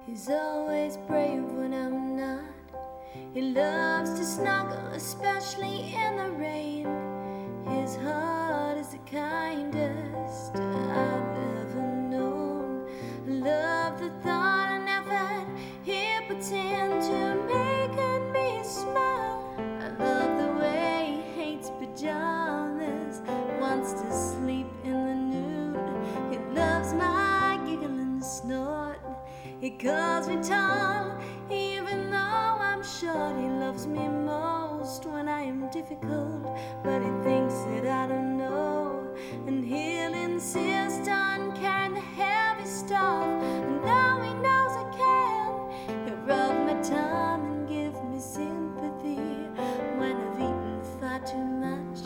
He's always brave when I'm not. He loves to snuggle, especially in the rain. His heart is the kindest I've ever known. I love the thought and effort he puts into making me smile. I love the way he hates pajamas, wants to sleep in the nude. He loves my giggle and snort. He calls me tall, even though I'm short. He loves me most when I am difficult, but he thinks that I don't know, and he'll insist on carrying the heavy stuff. And though he knows I can, he'll rub my tongue and give me sympathy when I've eaten far too much.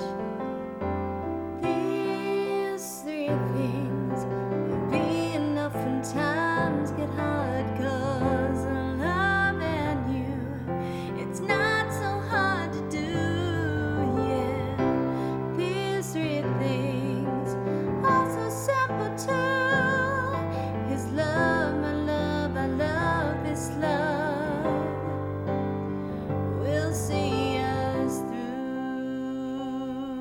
These three things will be enough when times get hard. 'Cause I'm loving you, it's not so hard to do, yeah. These three things are so simple too. His love, my love, I love this love will see us through.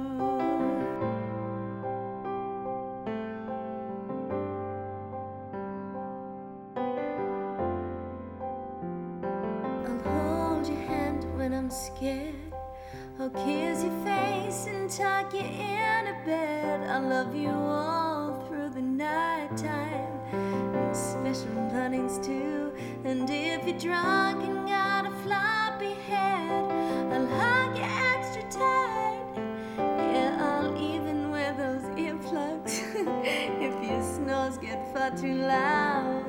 I'll hold your hand when I'm scared. I'll kiss your face and tuck you into bed. I love you all through the night time, and special mornings too. And if you're drunk and got a floppy head, I'll hug you extra tight. Yeah, I'll even wear those earplugs if your snores get far too loud.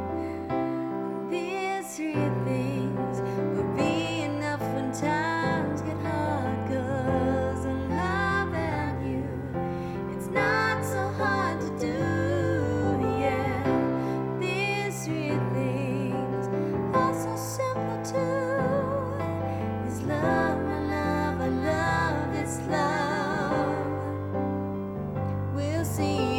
These three things will be enough when times get hard. 'Cause I'm loving you, it's not so hard to do, yeah. These three things are so simple too. His love, my love, I love this love. We'll see